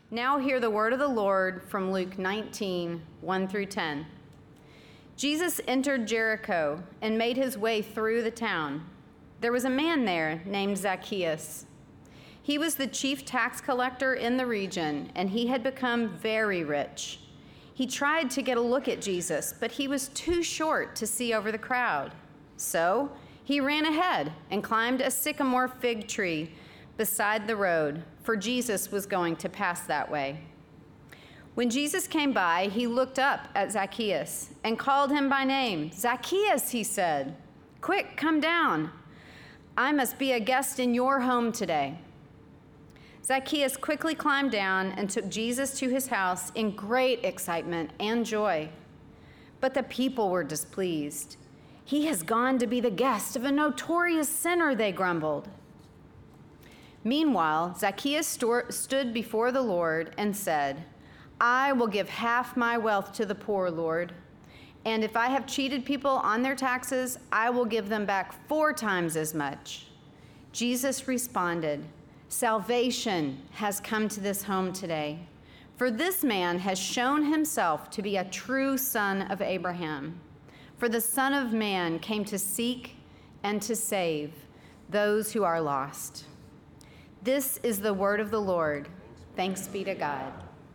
Now hear the word of the Lord from Luke 19, 1 through 10. Jesus entered Jericho and made his way through the town. There was a man there named Zacchaeus. He was the chief tax collector in the region, and he had become very rich. He tried to get a look at Jesus, but he was too short to see over the crowd. So he ran ahead and climbed a sycamore fig tree beside the road, for Jesus was going to pass that way. When Jesus came by, he looked up at Zacchaeus and called him by name. "Zacchaeus," he said, "quick, come down. I must be a guest in your home today." Zacchaeus quickly climbed down and took Jesus to his house in great excitement and joy. But the people were displeased. "He has gone to be the guest of a notorious sinner," they grumbled. Meanwhile, Zacchaeus stood before the Lord and said, "I will give half my wealth to the poor, Lord. And if I have cheated people on their taxes, I will give them back 4 times as much." Jesus responded, "Salvation has come to this home today, for this man has shown himself to be a true son of Abraham. For the Son of Man came to seek and to save those who are lost." This is the word of the Lord. Thanks be to God.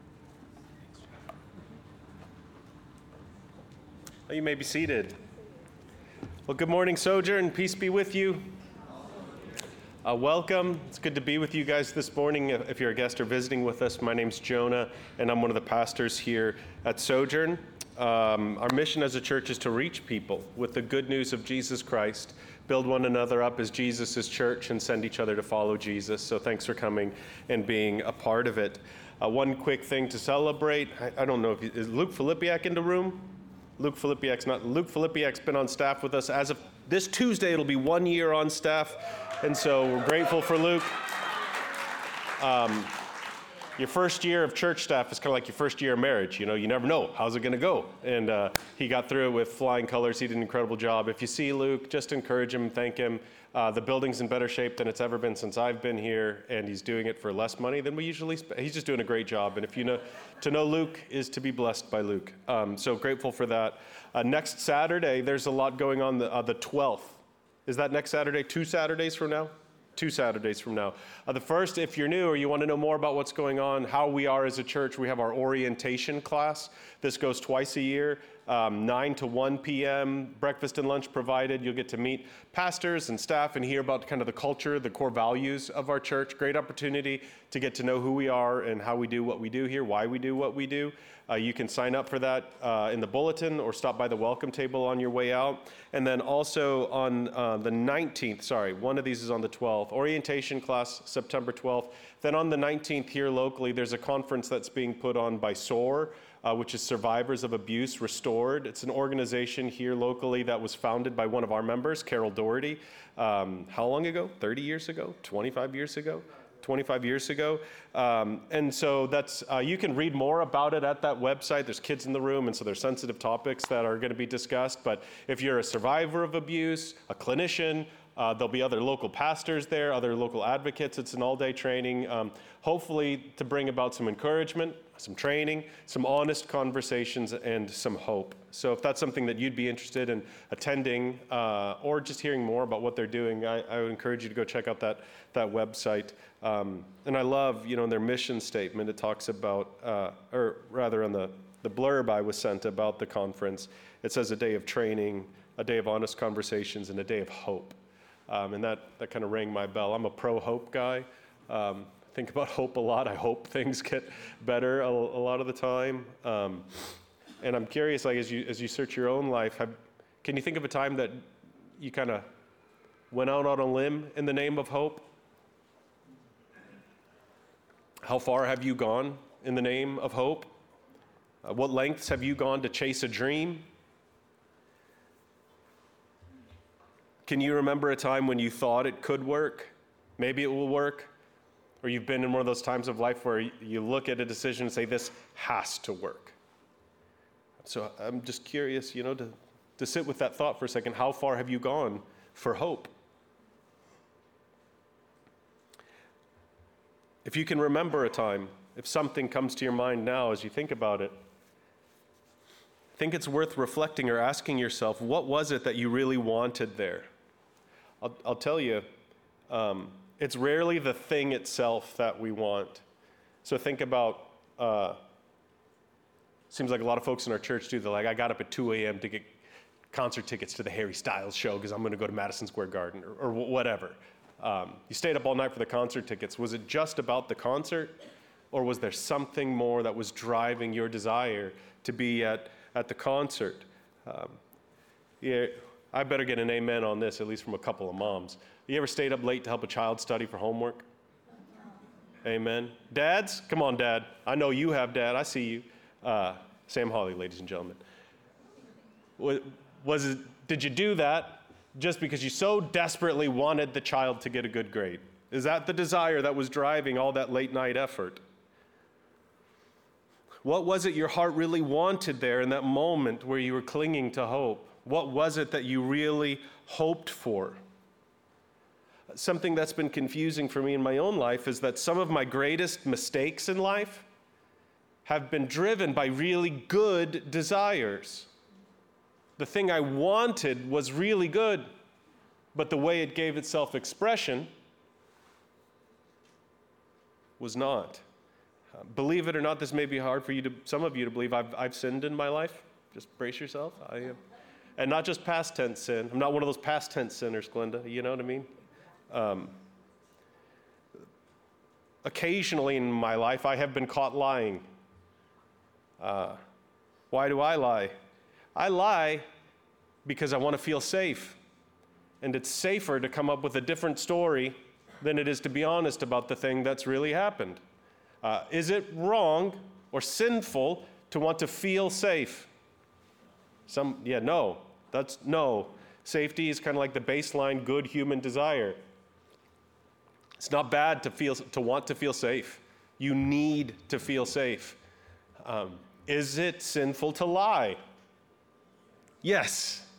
You may be seated. Well, good morning, Sojourn. Peace be with you. Welcome. It's good to be with you guys this morning. If you're a guest or visiting with us, my name's Jonah, and I'm one of the pastors here at Sojourn. Our mission as a church is to reach people with the good news of Jesus Christ, build one another up as Jesus' church, and send each other to follow Jesus. So thanks for coming and being a part of it. One quick thing to celebrate. I don't know, is Luke Filipiak in the room? Luke Filipiak's been on staff with us. As of this Tuesday, it'll be 1 year on staff. And so we're grateful for Luke. Your first year of church staff is kind of like your first year of marriage. You know, you never know. How's it going to go? And he got through it with flying colors. He did an incredible job. If you see Luke, just encourage him, thank him. The building's in better shape than it's ever been since I've been here, and he's doing it for less money than we usually spend. He's just doing a great job. And if you know, to know Luke is to be blessed by Luke. So grateful for that. Next Saturday, there's a lot going on the 12th. Is that next Saturday? 2 Saturdays from now? 2 Saturdays from now. The first, if you're new or you want to know more about what's going on, how we are as a church, we have our orientation class. This goes twice a year, 9 to 1 p.m., breakfast and lunch provided. You'll get to meet pastors and staff and hear about kind of the culture, the core values of our church. Great opportunity to get to know who we are and how we do what we do here, why we do what we do. You can sign up for that in the bulletin or stop by the welcome table on your way out. And then also on the 19th, one of these is on the 12th, orientation class, September 12th. Then on the 19th here locally, there's a conference that's being put on by SOAR, which is Survivors of Abuse Restored. It's an organization here locally that was founded by one of our members, Carol Doherty. How long ago? 30 years ago? 25 years ago? 25 years ago. And so that's, you can read more about it at that website. There's kids in the room, and so there's sensitive topics that are going to be discussed. But if you're a survivor of abuse, a clinician, there'll be other local pastors there, other local advocates. It's an all-day training, hopefully to bring about some encouragement, some training, some honest conversations, and some hope. So if that's something that you'd be interested in attending or just hearing more about what they're doing, I would encourage you to go check out that website. And I love, in their mission statement, it talks about, or rather on the blurb I was sent about the conference, it says a day of training, a day of honest conversations, and a day of hope. And that kind of rang my bell. I'm a pro-hope guy. Think about hope a lot. I hope things get better a lot of the time. And I'm curious, like as you search your own life, can you think of a time that you kind of went out on a limb in the name of hope? How far have you gone in the name of hope? What lengths have you gone to chase a dream? Can you remember a time when you thought it could work? Maybe it will work. Or you've been in one of those times of life where you look at a decision and say, this has to work. So I'm just curious, to sit with that thought for a second. How far have you gone for hope? If you can remember a time, if something comes to your mind now as you think about it, I think it's worth reflecting or asking yourself, what was it that you really wanted there? I'll tell you, it's rarely the thing itself that we want. So think about, seems like a lot of folks in our church do, they're like, I got up at 2 a.m. to get concert tickets to the Harry Styles show because I'm going to go to Madison Square Garden or whatever. You stayed up all night for the concert tickets. Was it just about the concert, or was there something more that was driving your desire to be at the concert? Yeah, I better get an amen on this, at least from a couple of moms. You ever stayed up late to help a child study for homework? Amen. Dads? Come on, Dad. I know you have, Dad. I see you. Sam Hawley, ladies and gentlemen. Did you do that just because you so desperately wanted the child to get a good grade? Is that the desire that was driving all that late night effort? What was it your heart really wanted there in that moment where you were clinging to hope? What was it that you really hoped for? Something that's been confusing for me in my own life is that some of my greatest mistakes in life have been driven by really good desires. The thing I wanted was really good, but the way it gave itself expression was not. Believe it or not, this may be hard for some of you to believe. I've sinned in my life. Just brace yourself. And not just past tense sin. I'm not one of those past tense sinners, Glenda. You know what I mean? Occasionally in my life, I have been caught lying. Why do I lie? I lie because I want to feel safe. And it's safer to come up with a different story than it is to be honest about the thing that's really happened. Is it wrong or sinful to want to feel safe? No. That's no. Safety is kind of like the baseline good human desire. It's not bad to want to feel safe. You need to feel safe. Is it sinful to lie? Yes.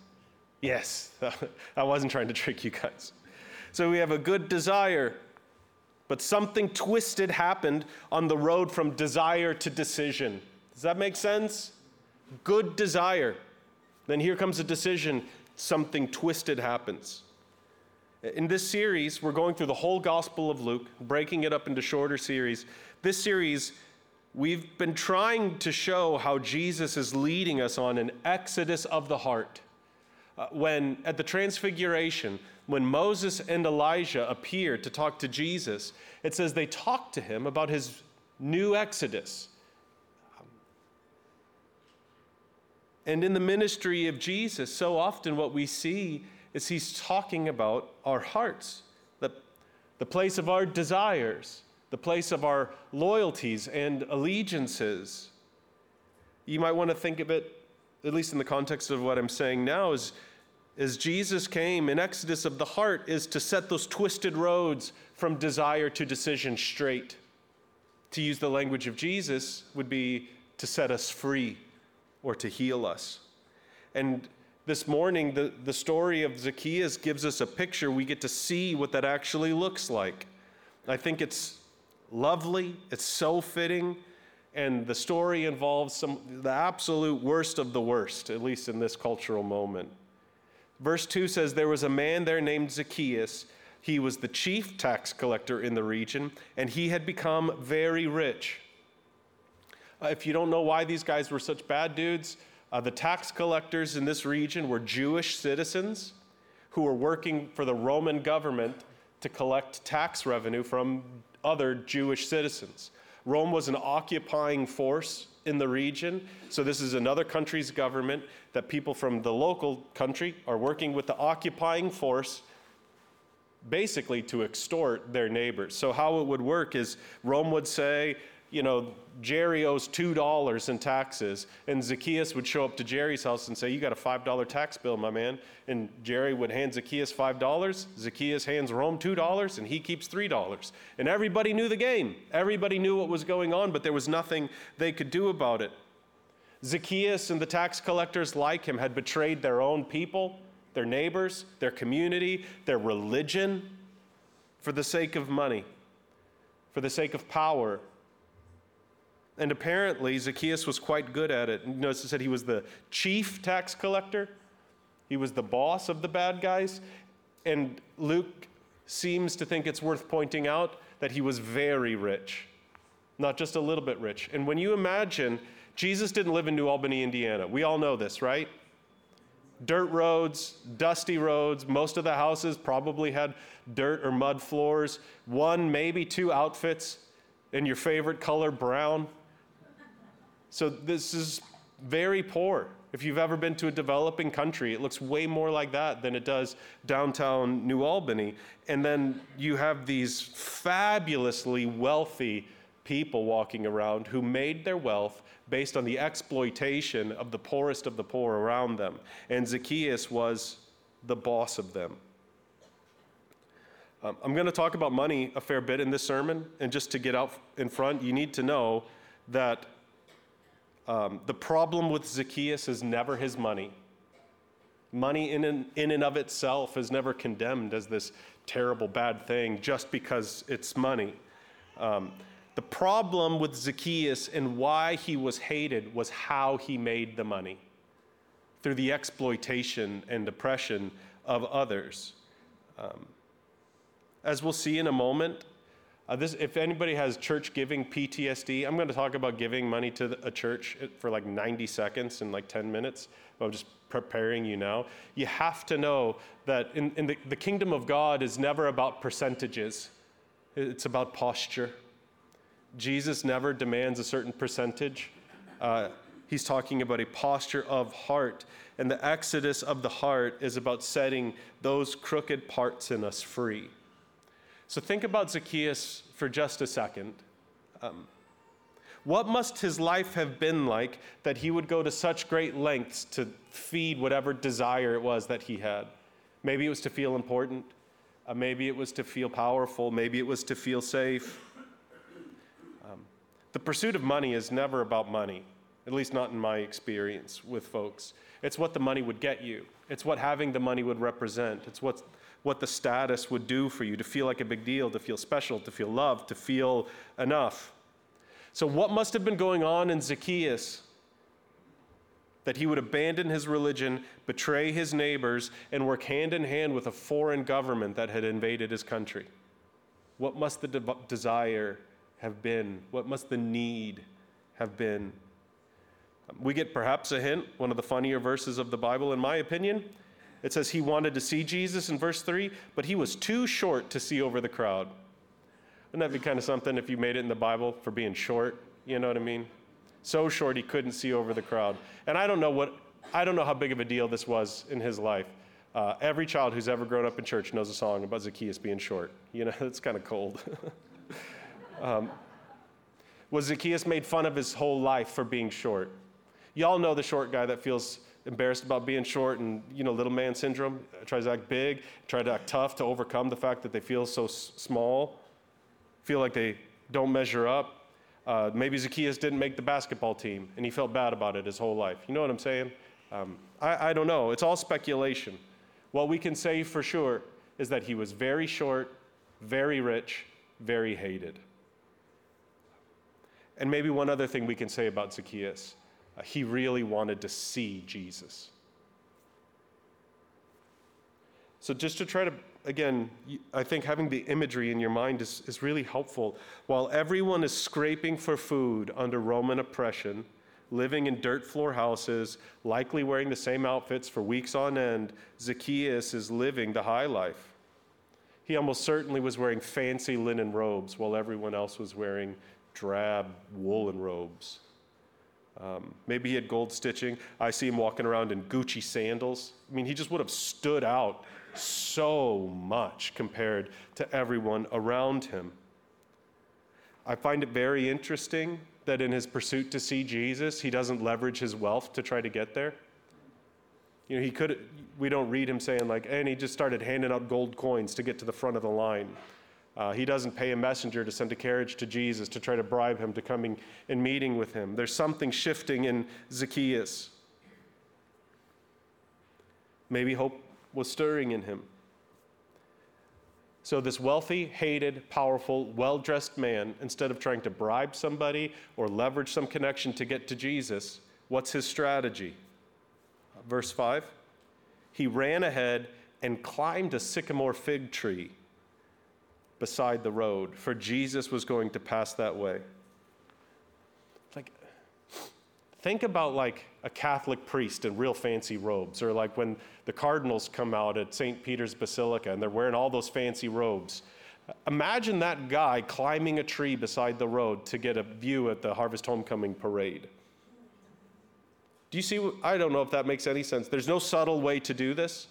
I wasn't trying to trick you guys. So we have a good desire, but something twisted happened on the road from desire to decision. Does that make sense? Good desire. Then here comes a decision. Something twisted happens. In this series, we're going through the whole Gospel of Luke, breaking it up into shorter series. This series, we've been trying to show how Jesus is leading us on an exodus of the heart. When at the Transfiguration, when Moses and Elijah appeared to talk to Jesus, it says they talked to him about his new exodus. And in the ministry of Jesus, so often what we see is he's talking about our hearts, the place of our desires, the place of our loyalties and allegiances. You might want to think of it, at least in the context of what I'm saying now, as Jesus came, an exodus of the heart is to set those twisted roads from desire to decision straight. To use the language of Jesus would be to set us free or to heal us. And this morning, the story of Zacchaeus gives us a picture. We get to see what that actually looks like. I think it's lovely, it's so fitting, and the story involves the absolute worst of the worst, at least in this cultural moment. Verse 2 says, there was a man there named Zacchaeus. He was the chief tax collector in the region, and he had become very rich. If you don't know why these guys were such bad dudes, the tax collectors in this region were Jewish citizens who were working for the Roman government to collect tax revenue from other Jewish citizens. Rome was an occupying force in the region, so this is another country's government that people from the local country are working with the occupying force basically to extort their neighbors. So how it would work is Rome would say, Jerry owes $2 in taxes, and Zacchaeus would show up to Jerry's house and say, you got a $5 tax bill, my man. And Jerry would hand Zacchaeus $5, Zacchaeus hands Rome $2, and he keeps $3. And everybody knew the game. Everybody knew what was going on, but there was nothing they could do about it. Zacchaeus and the tax collectors like him had betrayed their own people, their neighbors, their community, their religion, for the sake of money, for the sake of power, And apparently, Zacchaeus was quite good at it. Notice it said he was the chief tax collector. He was the boss of the bad guys. And Luke seems to think it's worth pointing out that he was very rich, not just a little bit rich. And when you imagine, Jesus didn't live in New Albany, Indiana. We all know this, right? Dirt roads, dusty roads. Most of the houses probably had dirt or mud floors. One, maybe two outfits in your favorite color, brown. So this is very poor. If you've ever been to a developing country, it looks way more like that than it does downtown New Albany. And then you have these fabulously wealthy people walking around who made their wealth based on the exploitation of the poorest of the poor around them. And Zacchaeus was the boss of them. I'm going to talk about money a fair bit in this sermon. And just to get out in front, you need to know that the problem with Zacchaeus is never his money. Money in and of itself is never condemned as this terrible bad thing just because it's money. The problem with Zacchaeus and why he was hated was how he made the money, through the exploitation and oppression of others. As we'll see in a moment, if anybody has church giving PTSD, I'm going to talk about giving money to a church for like 90 seconds and like 10 minutes. I'm just preparing you now. You have to know that in the kingdom of God is never about percentages. It's about posture. Jesus never demands a certain percentage. He's talking about a posture of heart. And the exodus of the heart is about setting those crooked parts in us free. So think about Zacchaeus for just a second. What must his life have been like that he would go to such great lengths to feed whatever desire it was that he had? Maybe it was to feel important. Maybe it was to feel powerful. Maybe it was to feel safe. The pursuit of money is never about money, at least not in my experience with folks. It's what the money would get you. It's what having the money would represent. It's what the status would do for you, to feel like a big deal, to feel special, to feel loved, to feel enough. So what must have been going on in Zacchaeus that he would abandon his religion, betray his neighbors, and work hand in hand with a foreign government that had invaded his country? What must the desire have been? What must the need have been? We get perhaps a hint, one of the funnier verses of the Bible, in my opinion. It says he wanted to see Jesus in verse 3, but he was too short to see over the crowd. Wouldn't that be kind of something if you made it in the Bible for being short? You know what I mean? So short he couldn't see over the crowd. And I don't know how big of a deal this was in his life. Every child who's ever grown up in church knows a song about Zacchaeus being short. You know, it's kind of cold. Was Zacchaeus made fun of his whole life for being short? Y'all know the short guy that feels embarrassed about being short and, little man syndrome, tries to act big, try to act tough to overcome the fact that they feel so small, feel like they don't measure up. Maybe Zacchaeus didn't make the basketball team and he felt bad about it his whole life. You know what I'm saying? I don't know. It's all speculation. What we can say for sure is that he was very short, very rich, very hated. And maybe one other thing we can say about Zacchaeus. He really wanted to see Jesus. So just to try to, again, I think having the imagery in your mind is really helpful. While everyone is scraping for food under Roman oppression, living in dirt floor houses, likely wearing the same outfits for weeks on end, Zacchaeus is living the high life. He almost certainly was wearing fancy linen robes while everyone else was wearing drab woolen robes. Maybe he had gold stitching. I see him walking around in Gucci sandals. I mean, he just would have stood out so much compared to everyone around him. I find it very interesting that in his pursuit to see Jesus, he doesn't leverage his wealth to try to get there. We don't read him saying and he just started handing out gold coins to get to the front of the line. He doesn't pay a messenger to send a carriage to Jesus to try to bribe him to coming and meeting with him. There's something shifting in Zacchaeus. Maybe hope was stirring in him. So this wealthy, hated, powerful, well-dressed man, instead of trying to bribe somebody or leverage some connection to get to Jesus, what's his strategy? Verse 5, he ran ahead and climbed a sycamore fig tree beside the road, for Jesus was going to pass that way. Like, think about like a Catholic priest in real fancy robes, or like when the cardinals come out at St. Peter's Basilica and they're wearing all those fancy robes. Imagine that guy climbing a tree beside the road to get a view at the Harvest Homecoming parade. Do you see? I don't know if that makes any sense. There's no subtle way to do this.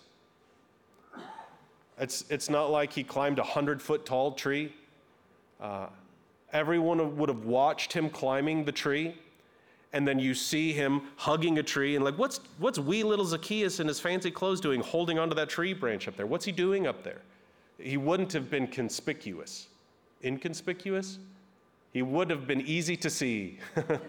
It's not like he climbed a 100-foot tall tree. Everyone would have watched him climbing the tree, and then you see him hugging a tree, and like, what's wee little Zacchaeus in his fancy clothes doing, holding onto that tree branch up there? What's he doing up there? He wouldn't have been conspicuous. Inconspicuous? He would have been easy to see.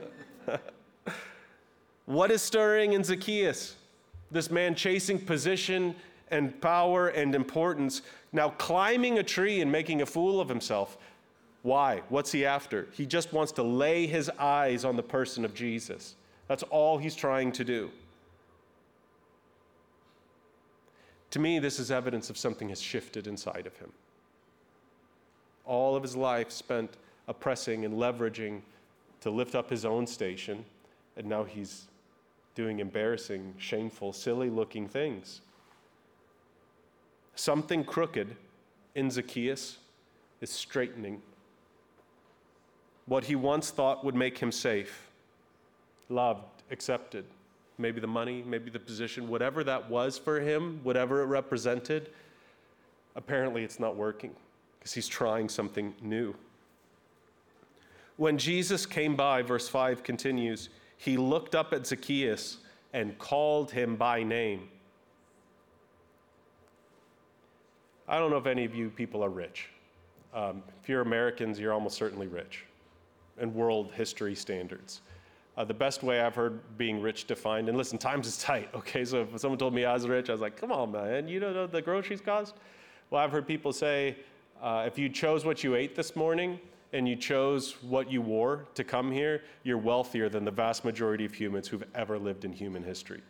What is stirring in Zacchaeus? This man chasing position and power and importance, now climbing a tree and making a fool of himself. Why? What's he after? He just wants to lay his eyes on the person of Jesus. That's all he's trying to do. To me, this is evidence of something has shifted inside of him. All of his life spent oppressing and leveraging to lift up his own station, and now he's doing embarrassing, shameful, silly-looking things. Something crooked in Zacchaeus is straightening. What he once thought would make him safe, loved, accepted, maybe the money, maybe the position, whatever that was for him, whatever it represented, apparently it's not working because he's trying something new. When Jesus came by, verse 5 continues, he looked up at Zacchaeus and called him by name. I don't know if any of you people are rich. If you're Americans, you're almost certainly rich in world history standards. The best way I've heard being rich defined, and listen, times is tight, okay? So if someone told me I was rich, I was like, come on, man, you don't know what the groceries cost? Well, I've heard people say, if you chose what you ate this morning and you chose what you wore to come here, you're wealthier than the vast majority of humans who've ever lived in human history.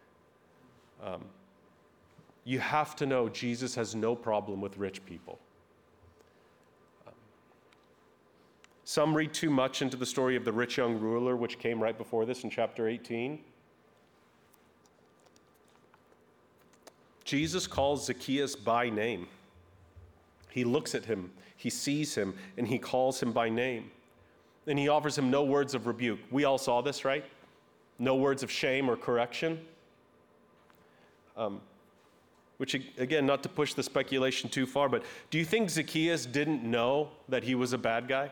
You have to know Jesus has no problem with rich people. Some read too much into the story of the rich young ruler, which came right before this in chapter 18. Jesus calls Zacchaeus by name. He looks at him, he sees him, and he calls him by name. And he offers him no words of rebuke. We all saw this, right? No words of shame or correction. Which, again, not to push the speculation too far, but do you think Zacchaeus didn't know that he was a bad guy?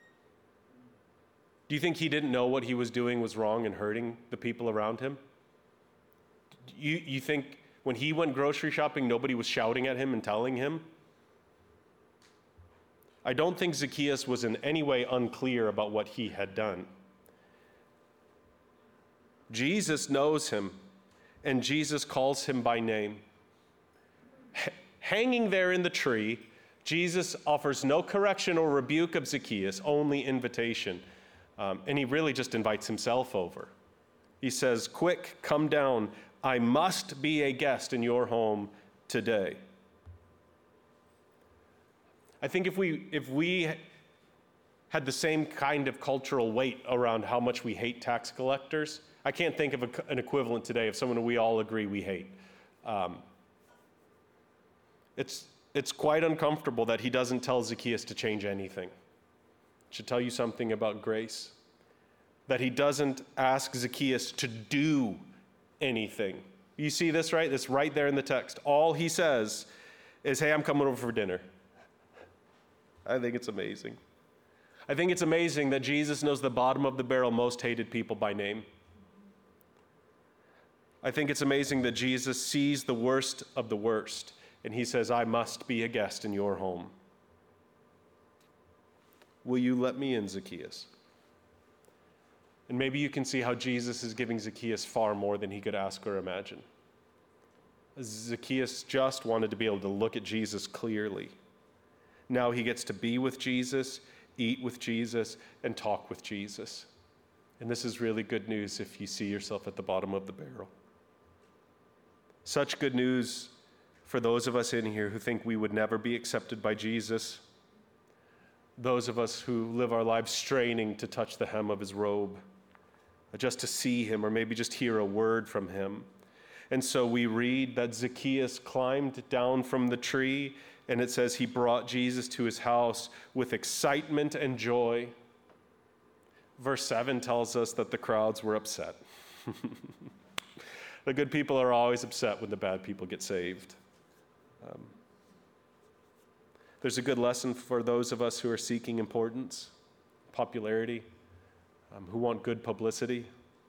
Do you think he didn't know what he was doing was wrong and hurting the people around him? You think when he went grocery shopping, nobody was shouting at him and telling him? I don't think Zacchaeus was in any way unclear about what he had done. Jesus knows him, and Jesus calls him by name. Hanging there in the tree, Jesus offers no correction or rebuke of Zacchaeus, only invitation. And he really just invites himself over. He says, quick, come down. I must be a guest in your home today. I think if we had the same kind of cultural weight around how much we hate tax collectors, I can't think of an equivalent today of someone we all agree we hate. It's quite uncomfortable that he doesn't tell Zacchaeus to change anything. It should tell you something about grace. That he doesn't ask Zacchaeus to do anything. You see this, right? It's right there in the text. All he says is, hey, I'm coming over for dinner. I think it's amazing. I think it's amazing that Jesus knows the bottom of the barrel most hated people by name. I think it's amazing that Jesus sees the worst of the worst, and he says, I must be a guest in your home. Will you let me in, Zacchaeus? And maybe you can see how Jesus is giving Zacchaeus far more than he could ask or imagine. Zacchaeus just wanted to be able to look at Jesus clearly. Now he gets to be with Jesus, eat with Jesus, and talk with Jesus. And this is really good news if you see yourself at the bottom of the barrel. Such good news for those of us in here who think we would never be accepted by Jesus, those of us who live our lives straining to touch the hem of his robe, just to see him, or maybe just hear a word from him. And so we read that Zacchaeus climbed down from the tree, and it says he brought Jesus to his house with excitement and joy. Verse 7 tells us that the crowds were upset. The good people are always upset when the bad people get saved. There's a good lesson for those of us who are seeking importance, popularity, who want good publicity.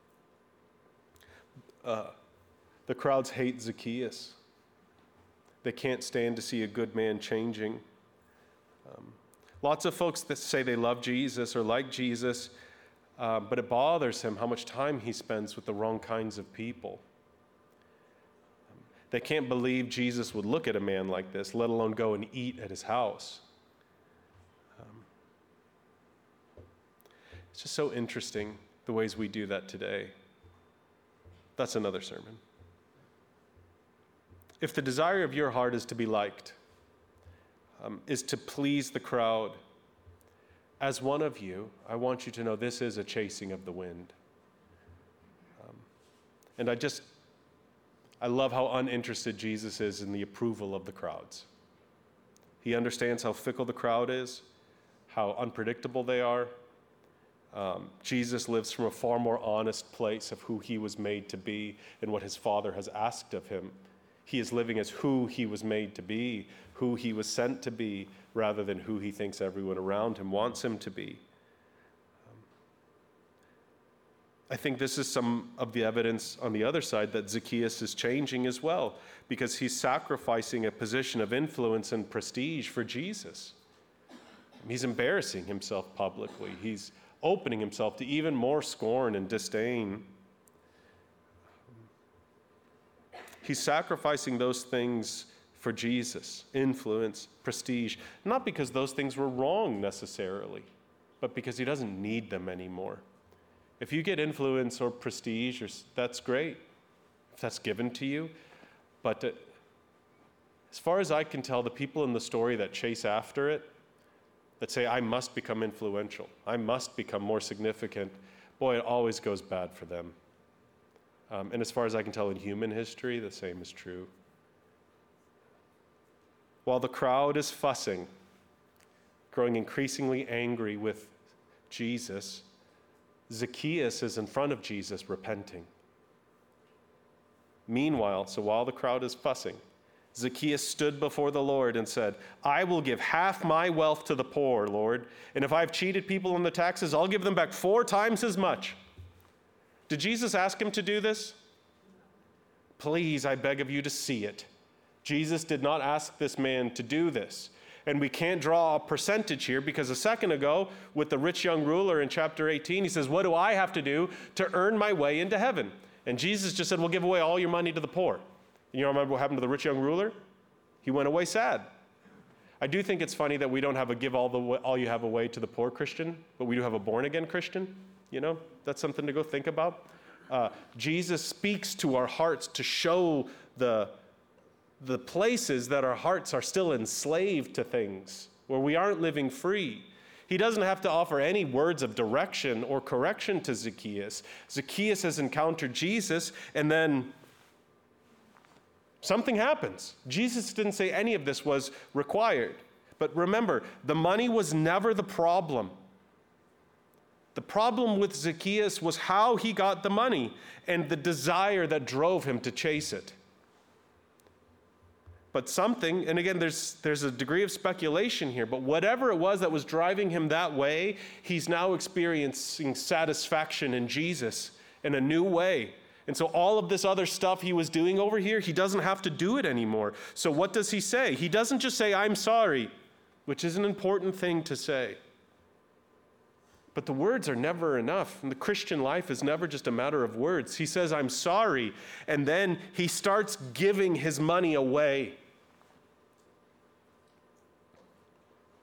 The crowds hate Zacchaeus. They can't stand to see a good man changing. Lots of folks that say they love Jesus or like Jesus, but it bothers him how much time he spends with the wrong kinds of people. They can't believe Jesus would look at a man like this, let alone go and eat at his house. It's just so interesting the ways we do that today. That's another sermon. If the desire of your heart is to be liked, is to please the crowd, as one of you, I want you to know this is a chasing of the wind. And I love how uninterested Jesus is in the approval of the crowds. He understands how fickle the crowd is, how unpredictable they are. Jesus lives from a far more honest place of who he was made to be and what his Father has asked of him. He is living as who he was made to be, who he was sent to be, rather than who he thinks everyone around him wants him to be. I think this is some of the evidence on the other side that Zacchaeus is changing as well, because he's sacrificing a position of influence and prestige for Jesus. He's embarrassing himself publicly. He's opening himself to even more scorn and disdain. He's sacrificing those things for Jesus, influence, prestige, not because those things were wrong necessarily, but because he doesn't need them anymore. If you get influence or prestige, that's great, if that's given to you. But as far as I can tell, the people in the story that chase after it, that say, I must become influential, I must become more significant, boy, it always goes bad for them. And as far as I can tell in human history, the same is true. While the crowd is fussing, growing increasingly angry with Jesus, Zacchaeus is in front of Jesus repenting. Meanwhile, so while the crowd is fussing, Zacchaeus stood before the Lord and said, I will give half my wealth to the poor, Lord, and if I've cheated people on the taxes, I'll give them back 4 times as much. Did Jesus ask him to do this? Please, I beg of you to see it. Jesus did not ask this man to do this. And we can't draw a percentage here because a second ago, with the rich young ruler in chapter 18, he says, what do I have to do to earn my way into heaven? And Jesus just said, well, give away all your money to the poor. You remember what happened to the rich young ruler? He went away sad. I do think it's funny that we don't have a give all you have away to the poor Christian, but we do have a born-again Christian. You know, that's something to go think about. Jesus speaks to our hearts to show the places that our hearts are still enslaved to things, where we aren't living free. He doesn't have to offer any words of direction or correction to Zacchaeus. Zacchaeus has encountered Jesus, and then something happens. Jesus didn't say any of this was required. But remember, the money was never the problem. The problem with Zacchaeus was how he got the money and the desire that drove him to chase it. But something, and again, there's a degree of speculation here, but whatever it was that was driving him that way, he's now experiencing satisfaction in Jesus in a new way. And so all of this other stuff he was doing over here, he doesn't have to do it anymore. So what does he say? He doesn't just say, I'm sorry, which is an important thing to say. But the words are never enough. And the Christian life is never just a matter of words. He says, I'm sorry. And then he starts giving his money away.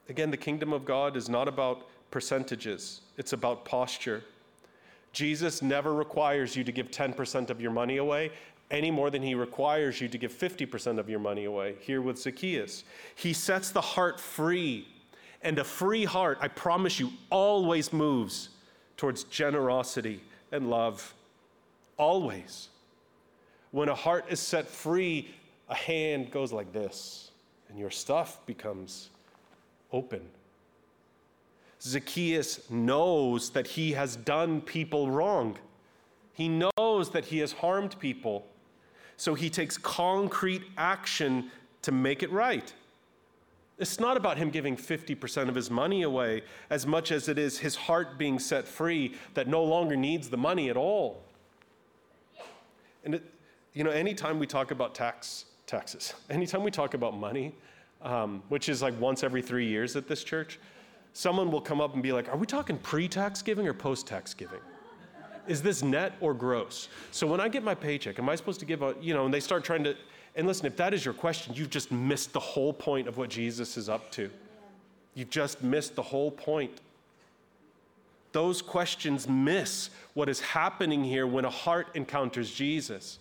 Again, the kingdom of God is not about percentages. It's about posture. Jesus never requires you to give 10% of your money away any more than he requires you to give 50% of your money away. Here with Zacchaeus, he sets the heart free. And a free heart, I promise you, always moves towards generosity and love. Always. When a heart is set free, a hand goes like this, and your stuff becomes open. Zacchaeus knows that he has done people wrong. He knows that he has harmed people. So he takes concrete action to make it right. It's not about him giving 50% of his money away as much as it is his heart being set free that no longer needs the money at all. And anytime we talk about taxes, anytime we talk about money, which is like once every 3 years at this church, someone will come up and be like, are we talking pre-tax giving or post-tax giving? Is this net or gross? So when I get my paycheck, am I supposed to give and they start trying to, and listen, if that is your question, you've just missed the whole point of what Jesus is up to. You've just missed the whole point. Those questions miss what is happening here when a heart encounters Jesus.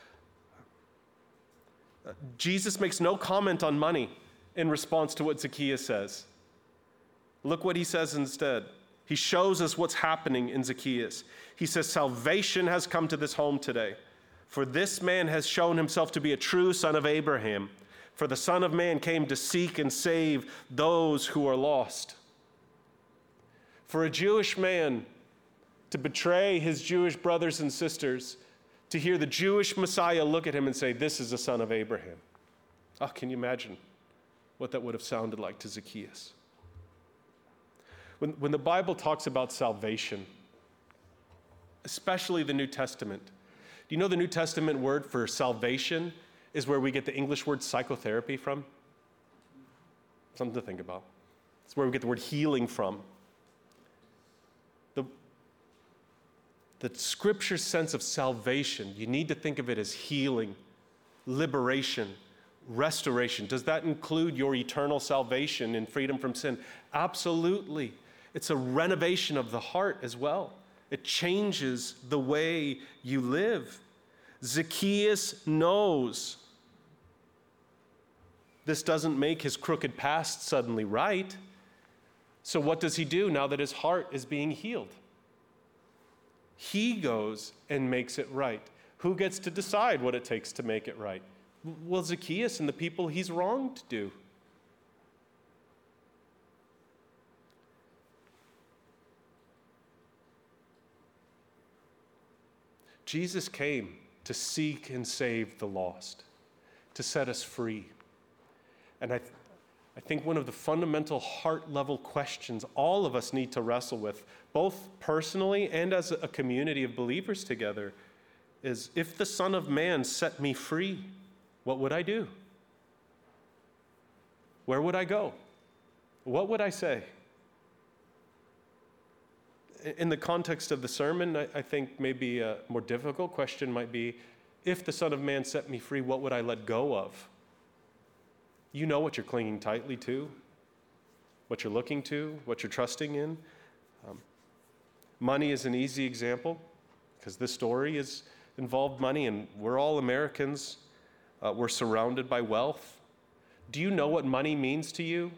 Jesus makes no comment on money in response to what Zacchaeus says. Look what he says instead. He shows us what's happening in Zacchaeus. He says, salvation has come to this home today, for this man has shown himself to be a true son of Abraham. For the Son of Man came to seek and save those who are lost. For a Jewish man to betray his Jewish brothers and sisters, to hear the Jewish Messiah look at him and say, this is a son of Abraham. Oh, can you imagine what that would have sounded like to Zacchaeus? When the Bible talks about salvation, especially the New Testament, do you know the New Testament word for salvation is where we get the English word psychotherapy from? Something to think about. It's where we get the word healing from. The scripture sense of salvation, you need to think of it as healing, liberation, restoration. Does that include your eternal salvation and freedom from sin? Absolutely. It's a renovation of the heart as well. It changes the way you live. Zacchaeus knows this doesn't make his crooked past suddenly right. So what does he do now that his heart is being healed? He goes and makes it right. Who gets to decide what it takes to make it right? Well, Zacchaeus and the people he's wronged do. Jesus came to seek and save the lost, to set us free. And I think one of the fundamental heart-level questions all of us need to wrestle with, both personally and as a community of believers together, is if the Son of Man set me free, what would I do? Where would I go? What would I say? In the context of the sermon, I think maybe a more difficult question might be, if the Son of Man set me free, what would I let go of? You know what you're clinging tightly to, what you're looking to, what you're trusting in. Money is an easy example because this story has involved money, and we're all Americans. We're surrounded by wealth. Do you know what money means to you?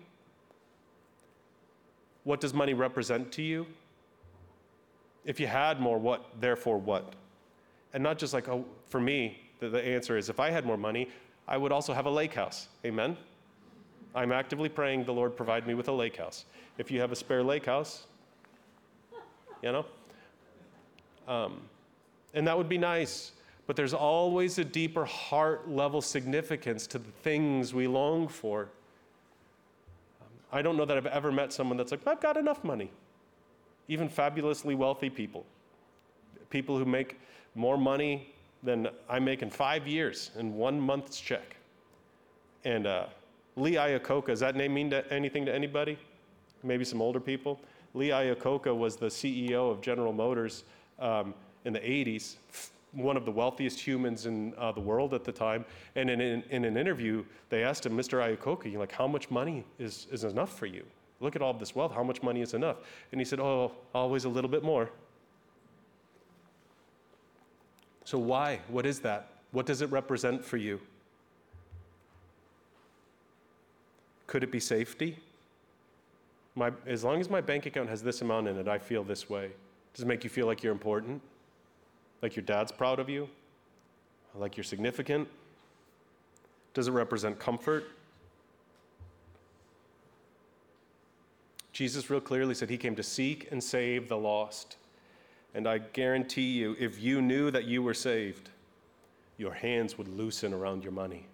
What does money represent to you? If you had more, what, therefore what? And not just like, oh, for me, the answer is if I had more money, I would also have a lake house. Amen? I'm actively praying the Lord provide me with a lake house. If you have a spare lake house, and that would be nice. But there's always a deeper heart level significance to the things we long for. I don't know that I've ever met someone that's like, I've got enough money. Even fabulously wealthy people who make more money than I make in 5 years in 1 month's check. And Lee Iacocca, does that name mean anything to anybody? Maybe some older people? Lee Iacocca was the CEO of General Motors in the 80s. one of the wealthiest humans in the world at the time. And in an interview, they asked him, Mr. Iacocca, like, how much money is enough for you? Look at all this wealth. How much money is enough? And he said, oh, always a little bit more. So why? What is that? What does it represent for you? Could it be safety? As long as my bank account has this amount in it, I feel this way. Does it make you feel like you're important? Like your dad's proud of you? Like you're significant? Does it represent comfort? Jesus real clearly said he came to seek and save the lost. And I guarantee you, if you knew that you were saved, your hands would loosen around your money.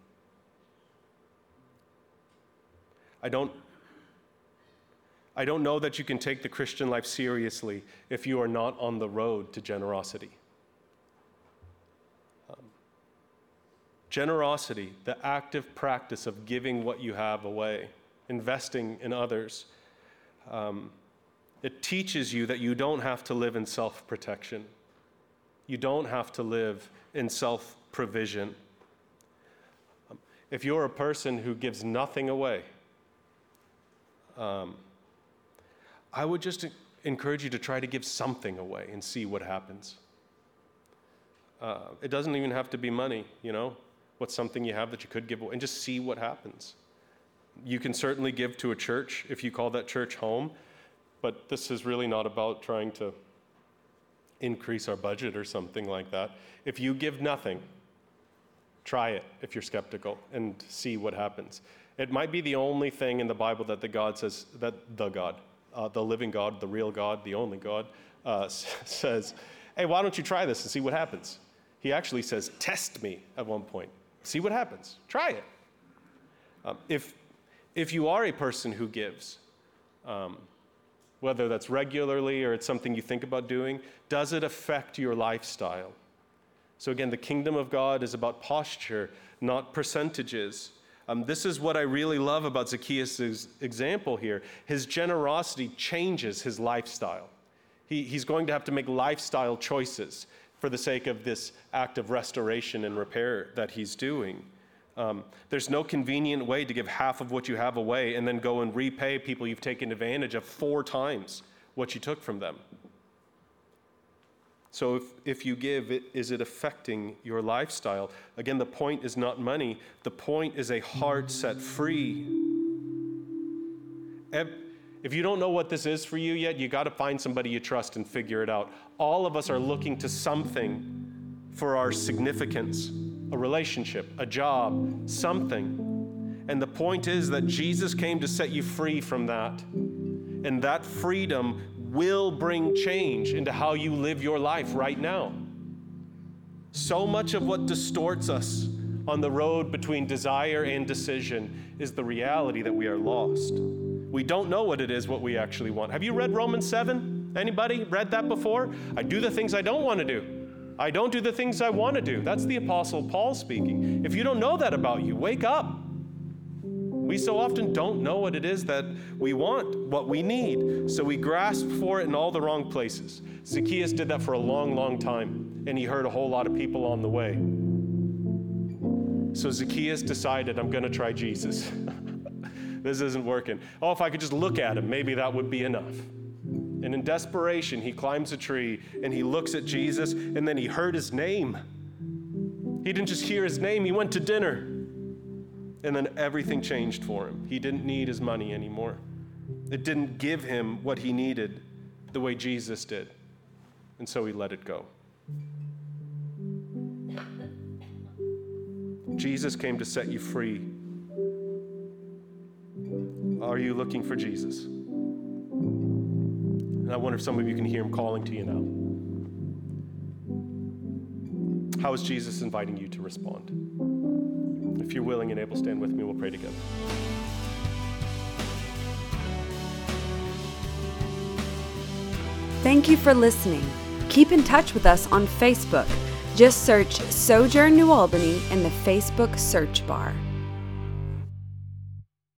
I don't know that you can take the Christian life seriously if you are not on the road to generosity. Generosity, the active practice of giving what you have away, investing in others, it teaches you that you don't have to live in self-protection. You don't have to live in self-provision. If you're a person who gives nothing away, I would just encourage you to try to give something away and see what happens. It doesn't even have to be money, What's something you have that you could give away, and just see what happens. You can certainly give to a church if you call that church home, but this is really not about trying to increase our budget or something like that. If you give nothing, try it if you're skeptical and see what happens. It might be the only thing in the Bible that the living God, the real God, the only God, says, hey, why don't you try this and see what happens? He actually says, test me at one point. See what happens. Try it. If you are a person who gives, whether that's regularly or it's something you think about doing, does it affect your lifestyle? So again, the kingdom of God is about posture, not percentages. This is what I really love about Zacchaeus' example here. His generosity changes his lifestyle. He's going to have to make lifestyle choices for the sake of this act of restoration and repair that he's doing. There's no convenient way to give half of what you have away and then go and repay people you've taken advantage of 4 times what you took from them. So if you give, is it affecting your lifestyle? Again, the point is not money. The point is a heart set free. If you don't know what this is for you yet, you got to find somebody you trust and figure it out. All of us are looking to something for our significance, a relationship, a job, something. And the point is that Jesus came to set you free from that. And that freedom will bring change into how you live your life right now. So much of what distorts us on the road between desire and decision is the reality that we are lost. We don't know what it is, what we actually want. Have you read Romans 7? Anybody read that before? I do the things I don't want to do. I don't do the things I want to do. That's the Apostle Paul speaking. If you don't know that about you, wake up. We so often don't know what it is that we want, what we need. So we grasp for it in all the wrong places. Zacchaeus did that for a long, long time, and he hurt a whole lot of people on the way. So Zacchaeus decided, I'm going to try Jesus. This isn't working. Oh, if I could just look at him, maybe that would be enough. And in desperation, he climbs a tree and he looks at Jesus, and then he heard his name. He didn't just hear his name, he went to dinner. And then everything changed for him. He didn't need his money anymore. It didn't give him what he needed the way Jesus did. And so he let it go. Jesus came to set you free. Are you looking for Jesus? And I wonder if some of you can hear him calling to you now. How is Jesus inviting you to respond? If you're willing and able, stand with me. We'll pray together. Thank you for listening. Keep in touch with us on Facebook. Just search Sojourn New Albany in the Facebook search bar.